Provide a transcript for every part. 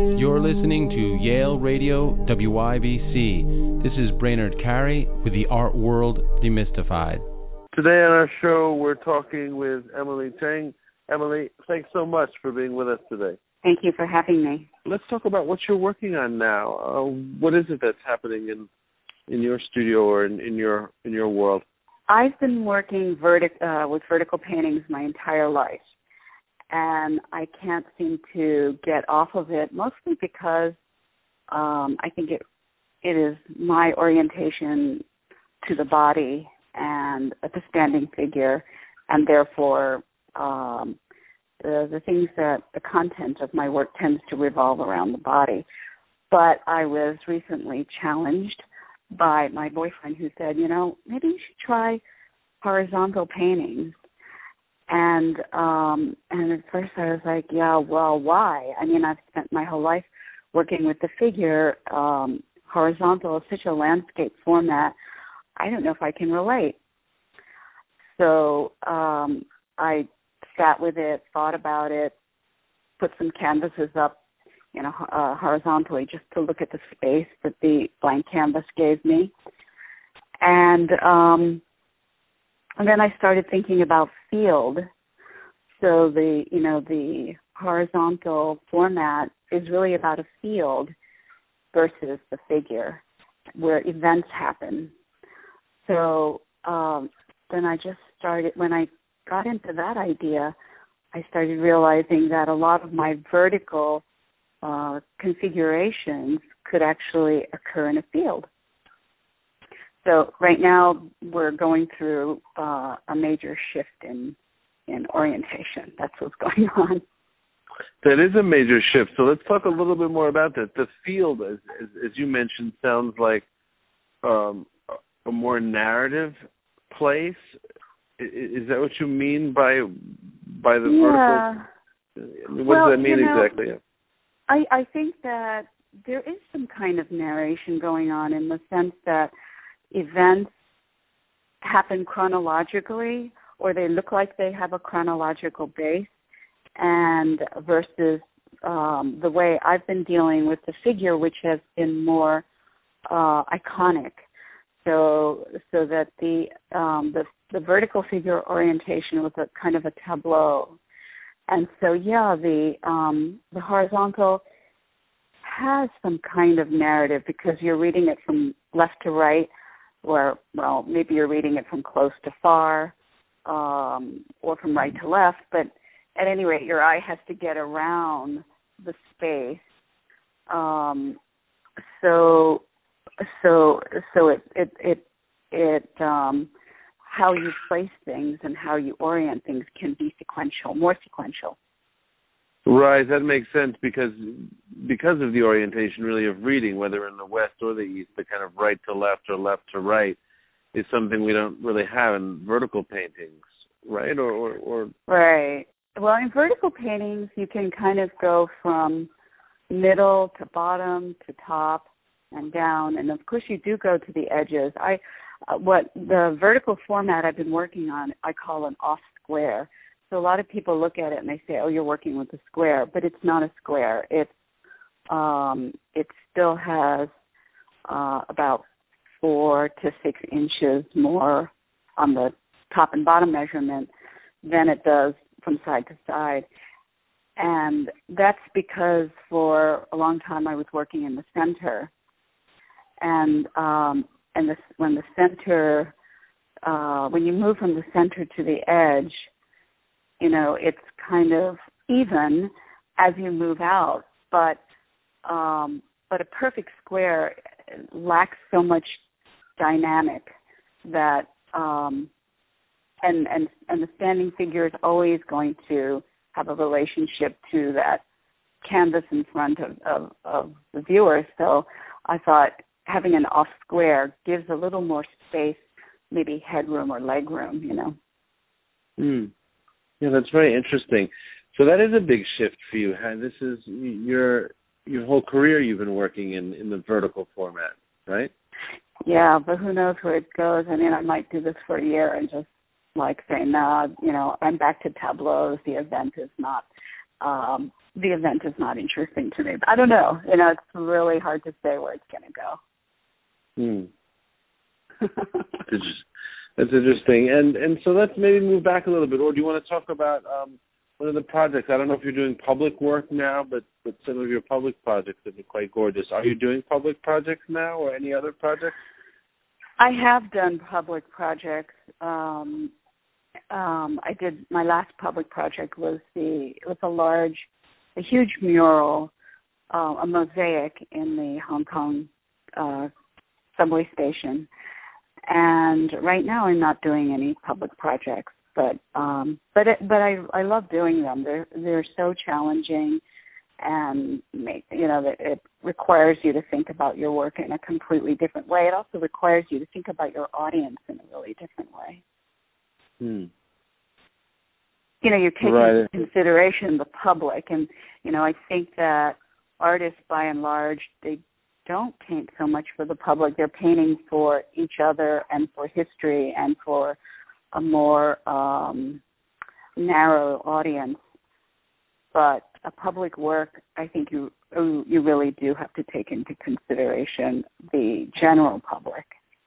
You're listening to Yale Radio WIBC. This is Brainerd Carey with the Art World Demystified. Today on our show, we're talking with Emily Chang. Emily, thanks so much for being with us today. Thank you for having me. Let's talk about what you're working on now. What is it that's happening in your studio or in your world? I've been working with vertical paintings my entire life, and I can't seem to get off of it, mostly because I think it is my orientation to the body and the standing figure, and therefore the things that the content of my work tends to revolve around the body. But I was recently challenged by my boyfriend, who said, maybe you should try horizontal paintings. And at first I was like, yeah, well, why? I mean, I've spent my whole life working with the figure. Horizontal is such a landscape format. I don't know if I can relate. So I sat with it, thought about it, put some canvases up, horizontally, just to look at the space that the blank canvas gave me. And then I started thinking about field. So the horizontal format is really about a field versus the figure where events happen. So then I just started, when I got into that idea, I started realizing that a lot of my vertical configurations could actually occur in a field. So right now we're going through a major shift in orientation. That's what's going on. That is a major shift. So let's talk a little bit more about that. The field, as you mentioned, sounds like a more narrative place. Is that what you mean by the vertical? What does that mean exactly? I think that there is some kind of narration going on, in the sense that events happen chronologically, or they look like they have a chronological base, and versus the way I've been dealing with the figure, which has been more iconic. So that the vertical figure orientation was a kind of a tableau. And so, the horizontal has some kind of narrative, because you're reading it from left to right, or, well, maybe you're reading it from close to far, or from right to left. But at any rate, your eye has to get around the space. So how you place things and how you orient things can be more sequential. Right, that makes sense, because of the orientation, really, of reading, whether in the west or the east, the kind of right to left or left to right is something we don't really have in vertical paintings, right? Or Right. Well, in vertical paintings, you can kind of go from middle to bottom to top and down, and of course you do go to the edges. What the vertical format I've been working on, I call an off square. So a lot of people look at it and they say, "Oh, you're working with a square," but it's not a square. It still has about 4 to 6 inches more on the top and bottom measurement than it does from side to side. And that's because for a long time I was working in the center. And when the center, when you move from the center to the edge, it's kind of even as you move out. But a perfect square lacks so much dynamic that and the standing figure is always going to have a relationship to that canvas in front of the viewer. So I thought having an off square gives a little more space, maybe headroom or legroom, Yeah, that's very interesting. So that is a big shift for you. This is your whole career you've been working in the vertical format, right? Yeah, but who knows where it goes. I mean, I might do this for a year and just say, no, I'm back to tableaus. The event is not the event is not interesting to me. But I don't know. It's really hard to say where it's going to go. That's interesting. And so let's maybe move back a little bit. Or do you want to talk about one of the projects? I don't know if you're doing public work now, but some of your public projects have been quite gorgeous. Are you doing public projects now or any other projects? I have done public projects. I did, my last public project was a huge mural, a mosaic in the Hong Kong subway station. And right now I'm not doing any public projects, but I love doing them. They're so challenging, and it requires you to think about your work in a completely different way. It also requires you to think about your audience in a really different way. You're taking into consideration the public, and I think that artists, by and large, they don't paint so much for the public. They're painting for each other and for history and for a more narrow audience. But a public work, I think you really do have to take into consideration the general public.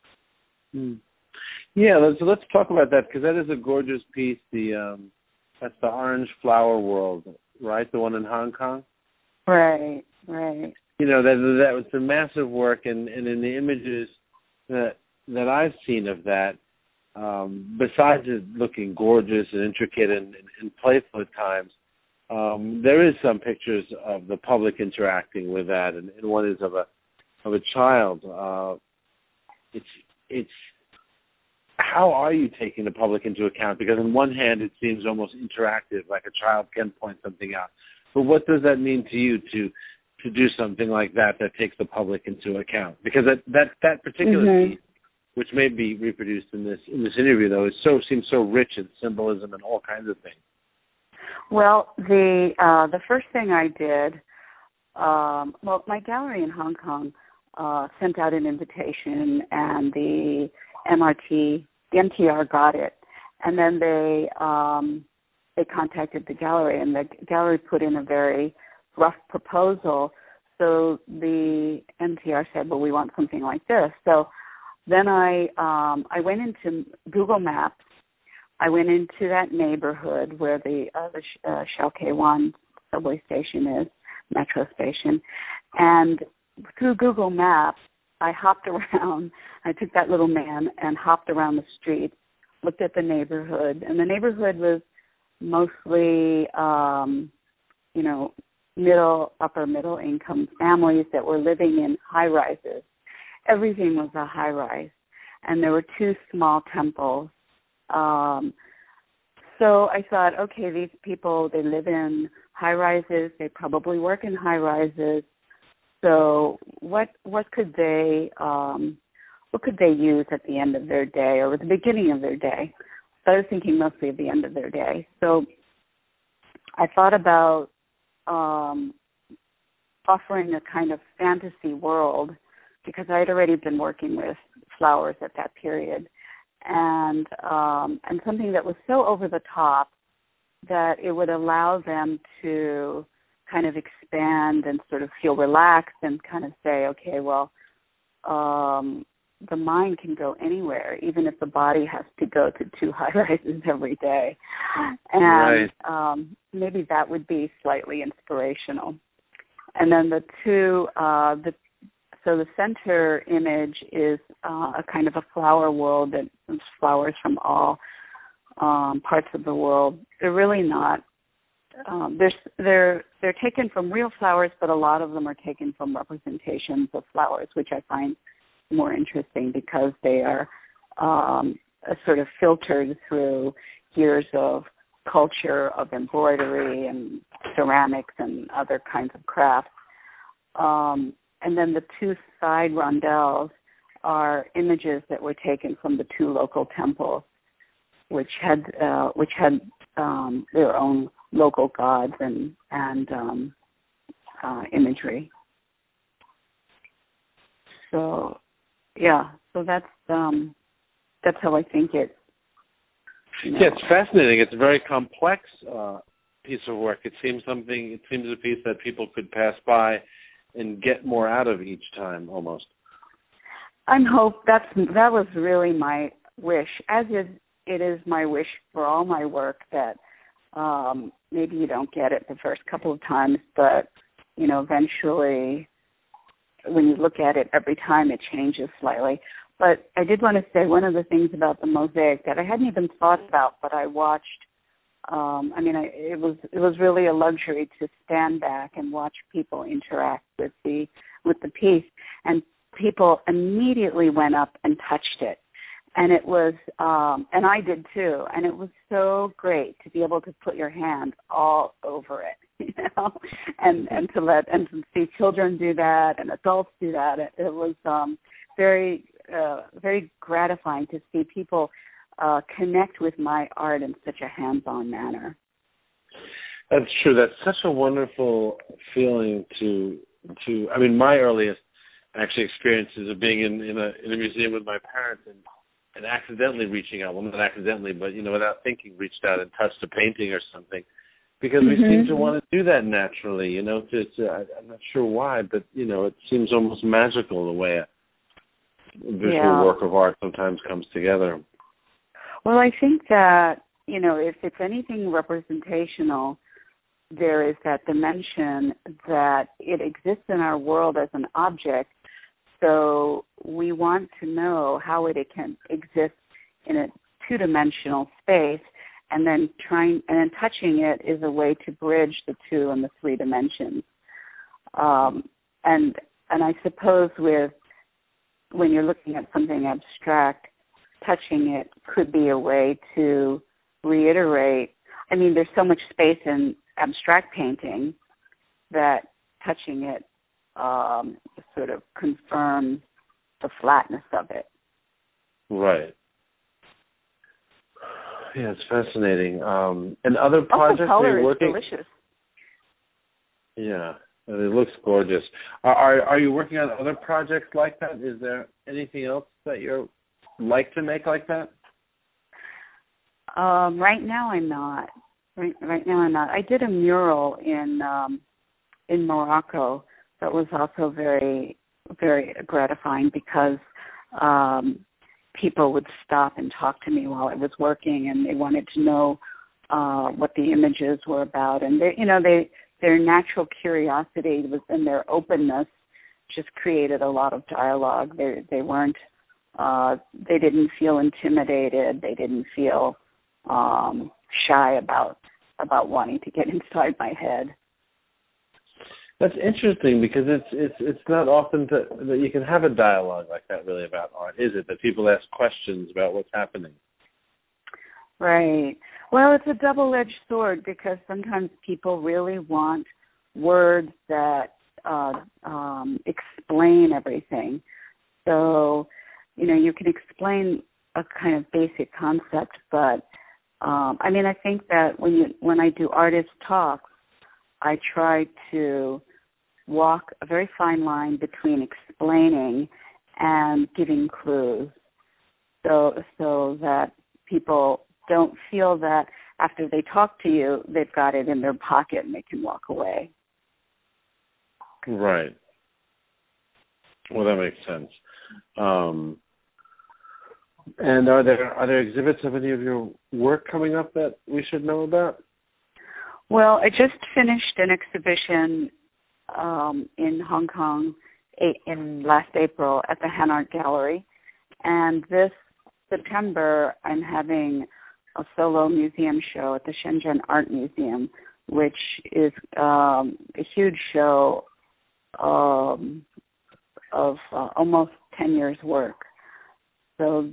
Yeah, so let's talk about that, because that is a gorgeous piece. That's the Orange Flower World, right? The one in Hong Kong? Right. That was a massive work, and in the images that I've seen of that, besides it looking gorgeous and intricate and playful at times, there is some pictures of the public interacting with that, and one is of a child. It's how are you taking the public into account? Because on one hand, it seems almost interactive, like a child can point something out. But what does that mean to you to do something like that takes the public into account? Because that particular piece, which may be reproduced in this interview, though, seems so rich in symbolism and all kinds of things. Well, the first thing I did, my gallery in Hong Kong sent out an invitation, and the MTR got it, and then they contacted the gallery, and the gallery put in a very rough proposal. So the MTR said, well, we want something like this. So then I went into Google Maps. I went into that neighborhood where the Shau Kei Wan subway station is, metro station, and through Google Maps, I hopped around. I took that little man and hopped around the streets, looked at the neighborhood, and the neighborhood was mostly, upper middle income families that were living in high rises. Everything was a high rise, and there were two small temples. So I thought, okay, these people, they live in high rises. They probably work in high rises. So what could they use at the end of their day or at the beginning of their day? So I was thinking mostly at the end of their day. So I thought about offering a kind of fantasy world, because I had already been working with flowers at that period, and something that was so over the top that it would allow them to kind of expand and sort of feel relaxed and kind of say, okay, well, the mind can go anywhere, even if the body has to go to two high rises every day. And maybe that would be slightly inspirational. And then the center image is a kind of a flower world that has flowers from all parts of the world. They're really not. They're taken from real flowers, but a lot of them are taken from representations of flowers, which I find more interesting because they are sort of filtered through years of culture, of embroidery and ceramics and other kinds of crafts. And then the two side rondelles are images that were taken from the two local temples, which had their own local gods and imagery. So that's how I think it. Yeah, it's fascinating. It's a very complex piece of work. It seems a piece that people could pass by and get more out of each time, almost. I hope that was really my wish, as it is my wish for all my work, that maybe you don't get it the first couple of times, but eventually, when you look at it every time, it changes slightly. But I did want to say one of the things about the mosaic that I hadn't even thought about, but I watched. It was really a luxury to stand back and watch people interact with the piece, and people immediately went up and touched it, and it was, and I did too, and it was so great to be able to put your hand all over it, and to see children do that and adults do that. It was very very gratifying to see people connect with my art in such a hands-on manner. That's true. That's such a wonderful feeling to my earliest actually experiences of being in a museum with my parents and accidentally reaching out. Well, not accidentally, but without thinking, reached out and touched a painting or something, because we seem to want to do that naturally. I'm not sure why, but it seems almost magical the way a visual work of art sometimes comes together. Well, I think that, if it's anything representational, there is that dimension that it exists in our world as an object, so we want to know how it can exist in a two-dimensional space, and then touching it is a way to bridge the two and the three dimensions. And I suppose when you're looking at something abstract, touching it could be a way to reiterate. There's so much space in abstract painting that touching it sort of confirms the flatness of it. Right. Yeah, it's fascinating. And other projects color are working? Is delicious. Yeah, it looks gorgeous. Are you working on other projects like that? Is there anything else that you like to make like that? Right now, I'm not. Right now, I'm not. I did a mural in Morocco that was also very, very gratifying, because people would stop and talk to me while I was working, and they wanted to know what the images were about, and their natural curiosity and their openness just created a lot of dialogue. They weren't. They didn't feel intimidated. They didn't feel shy about wanting to get inside my head. That's interesting, because it's not often that you can have a dialogue like that really about art, is it? That people ask questions about what's happening. Right. Well, it's a double-edged sword, because sometimes people really want words that explain everything. So, you can explain a kind of basic concept, but I think that when I do artist talks, I try to walk a very fine line between explaining and giving clues, so that people don't feel that after they talk to you, they've got it in their pocket and they can walk away. Right. Well, that makes sense. And are there exhibits of any of your work coming up that we should know about? Well, I just finished an exhibition in Hong Kong in last April at the Han Art Gallery, and this September I'm having a solo museum show at the Shenzhen Art Museum, which is a huge show of almost 10 years' work. So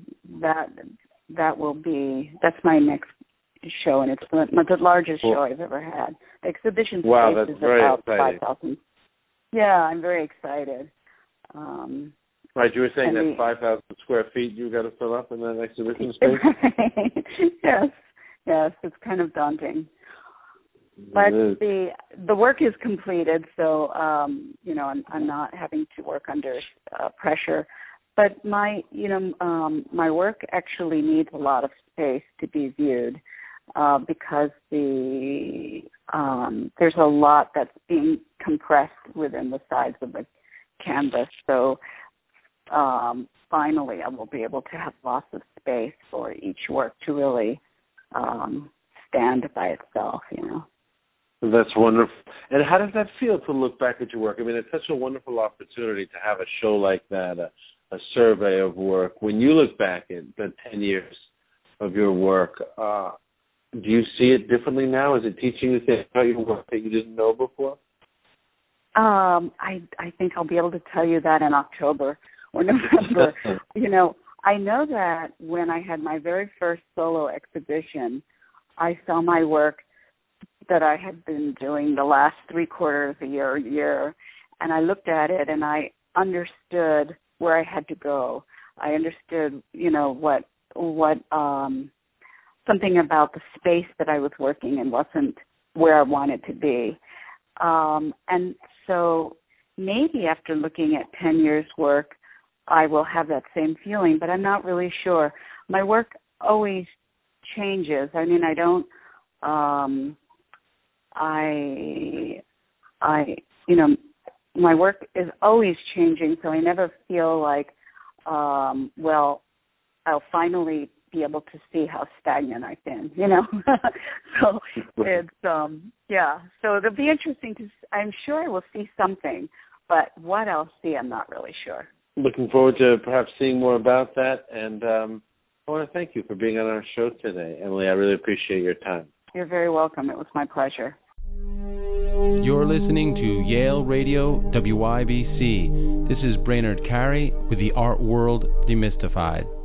that's my next show, and it's the largest show I've ever had. The exhibition space is about 5,000. Yeah, I'm very excited. Right, you were saying that 5,000 square feet you got to fill up in that exhibition space? Yes, it's kind of daunting. But the work is completed, so I'm not having to work under pressure. But my work actually needs a lot of space to be viewed. because there's a lot that's being compressed within the sides of the canvas. So finally, I will be able to have lots of space for each work to really stand by itself, That's wonderful. And how does that feel to look back at your work? I mean, it's such a wonderful opportunity to have a show like that, a survey of work. When you look back at the 10 years of your work, do you see it differently now? Is it teaching you things about your work that you didn't know before? I think I'll be able to tell you that in October or November. I know that when I had my very first solo exhibition, I saw my work that I had been doing the last 3/4 a year, and I looked at it and I understood where I had to go. I understood, what something about the space that I was working in wasn't where I wanted to be. And so maybe after looking at 10 years' work, I will have that same feeling, but I'm not really sure. My work always changes. I mean, I don't, my work is always changing, so I never feel like, I'll finally be able to see how stagnant I've been, So it's, so it'll be interesting I'm sure I will see something, but what I'll see, I'm not really sure. Looking forward to perhaps seeing more about that, and I want to thank you for being on our show today, Emily. I really appreciate your time. You're very welcome. It was my pleasure. You're listening to Yale Radio WIBC. This is Brainard Carey with the Art World Demystified.